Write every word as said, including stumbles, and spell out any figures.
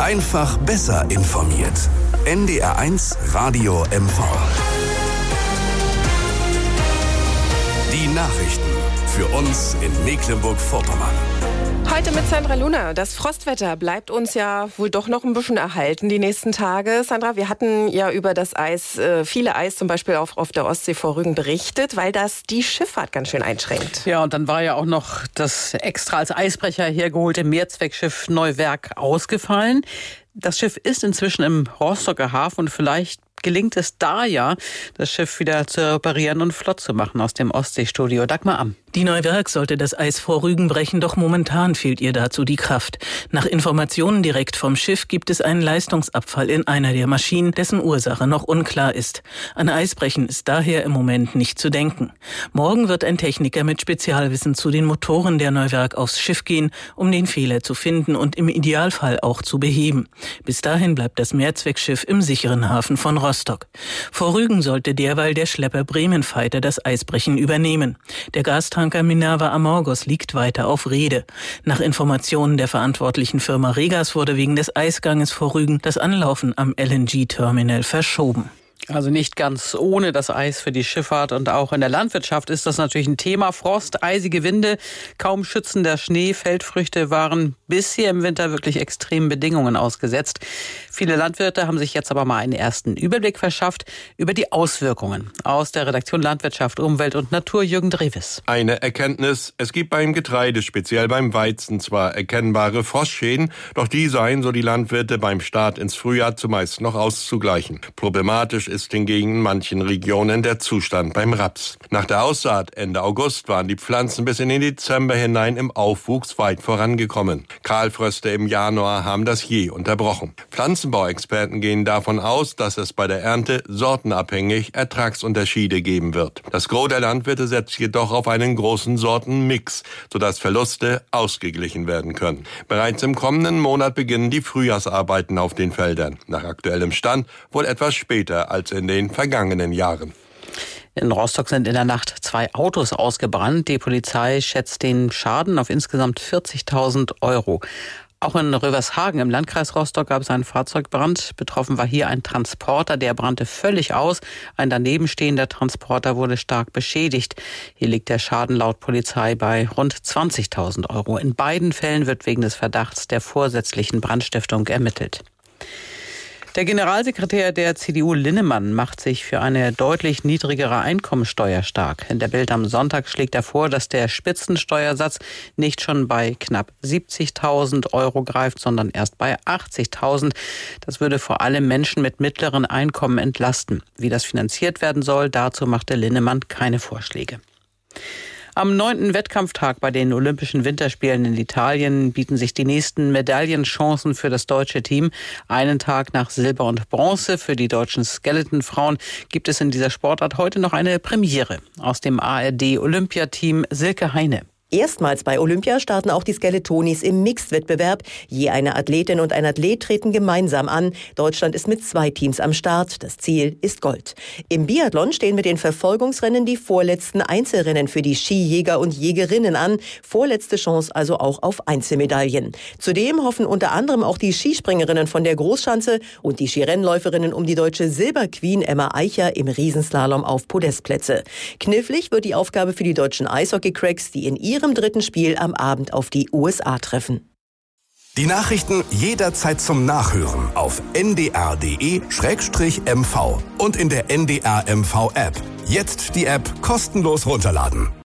Einfach besser informiert. N D R eins Radio M V. Die Nachrichten für uns in Mecklenburg-Vorpommern. Heute mit Sandra Luna. Das Frostwetter bleibt uns ja wohl doch noch ein bisschen erhalten die nächsten Tage. Sandra, wir hatten ja über das Eis, äh, viele Eis zum Beispiel auch auf der Ostsee vor Rügen berichtet, weil das die Schifffahrt ganz schön einschränkt. Ja, und dann war ja auch noch das extra als Eisbrecher hergeholte Mehrzweckschiff Neuwerk ausgefallen. Das Schiff ist inzwischen im Rostocker Hafen und vielleicht gelingt es da ja, das Schiff wieder zu reparieren und flott zu machen aus dem Ostseestudio. Dagmar Amm. Die Neuwerk sollte das Eis vor Rügen brechen, doch momentan fehlt ihr dazu die Kraft. Nach Informationen direkt vom Schiff gibt es einen Leistungsabfall in einer der Maschinen, dessen Ursache noch unklar ist. An Eisbrechen ist daher im Moment nicht zu denken. Morgen wird ein Techniker mit Spezialwissen zu den Motoren der Neuwerk aufs Schiff gehen, um den Fehler zu finden und im Idealfall auch zu beheben. Bis dahin bleibt das Mehrzweckschiff im sicheren Hafen von Rostock. Vor Rügen sollte derweil der Schlepper Bremen Fighter das Eisbrechen übernehmen. Der Gastanker Minerva Amorgos liegt weiter auf Rede. Nach Informationen der verantwortlichen Firma Regas wurde wegen des Eisganges vor Rügen das Anlaufen am L N G-Terminal verschoben. Also nicht ganz ohne das Eis für die Schifffahrt und auch in der Landwirtschaft ist das natürlich ein Thema. Frost, eisige Winde, kaum schützender Schnee, Feldfrüchte waren bisher im Winter wirklich extremen Bedingungen ausgesetzt. Viele Landwirte haben sich jetzt aber mal einen ersten Überblick verschafft über die Auswirkungen. Aus der Redaktion Landwirtschaft, Umwelt und Natur, Jürgen Dreves. Eine Erkenntnis: Es gibt beim Getreide, speziell beim Weizen, zwar erkennbare Frostschäden, doch die seien, so die Landwirte, beim Start ins Frühjahr zumeist noch auszugleichen. Problematisch ist hingegen in manchen Regionen der Zustand beim Raps. Nach der Aussaat Ende August waren die Pflanzen bis in den Dezember hinein im Aufwuchs weit vorangekommen. Kahlfröste im Januar haben das je unterbrochen. Pflanzenbauexperten gehen davon aus, dass es bei der Ernte sortenabhängig Ertragsunterschiede geben wird. Das Gros der Landwirte setzt jedoch auf einen großen Sortenmix, sodass Verluste ausgeglichen werden können. Bereits im kommenden Monat beginnen die Frühjahrsarbeiten auf den Feldern. Nach aktuellem Stand wohl etwas später als in den vergangenen Jahren. In Rostock sind in der Nacht zwei Autos ausgebrannt. Die Polizei schätzt den Schaden auf insgesamt vierzigtausend Euro. Auch in Rövershagen im Landkreis Rostock gab es einen Fahrzeugbrand. Betroffen war hier ein Transporter, der brannte völlig aus. Ein daneben stehender Transporter wurde stark beschädigt. Hier liegt der Schaden laut Polizei bei rund zwanzigtausend Euro. In beiden Fällen wird wegen des Verdachts der vorsätzlichen Brandstiftung ermittelt. Der Generalsekretär der C D U Linnemann macht sich für eine deutlich niedrigere Einkommensteuer stark. In der Bild am Sonntag schlägt er vor, dass der Spitzensteuersatz nicht schon bei knapp siebzigtausend Euro greift, sondern erst bei achtzigtausend. Das würde vor allem Menschen mit mittleren Einkommen entlasten. Wie das finanziert werden soll, dazu machte Linnemann keine Vorschläge. Am neunten Wettkampftag bei den Olympischen Winterspielen in Italien bieten sich die nächsten Medaillenchancen für das deutsche Team. Einen Tag nach Silber und Bronze für die deutschen Skeletonfrauen gibt es in dieser Sportart heute noch eine Premiere. Aus dem A R D-Olympiateam Silke Heine. Erstmals bei Olympia starten auch die Skeletonis im Mixed-Wettbewerb. Je eine Athletin und ein Athlet treten gemeinsam an. Deutschland ist mit zwei Teams am Start. Das Ziel ist Gold. Im Biathlon stehen mit den Verfolgungsrennen die vorletzten Einzelrennen für die Skijäger und Jägerinnen an. Vorletzte Chance also auch auf Einzelmedaillen. Zudem hoffen unter anderem auch die Skispringerinnen von der Großschanze und die Skirennläuferinnen um die deutsche Silberqueen Emma Eicher im Riesenslalom auf Podestplätze. Knifflig wird die Aufgabe für die deutschen Eishockey-Cracks, die in ihrem dritten Spiel am Abend auf die U S A treffen. Die Nachrichten jederzeit zum Nachhören auf n d r punkt d e slash m v und in der N D R M V App. Jetzt die App kostenlos runterladen.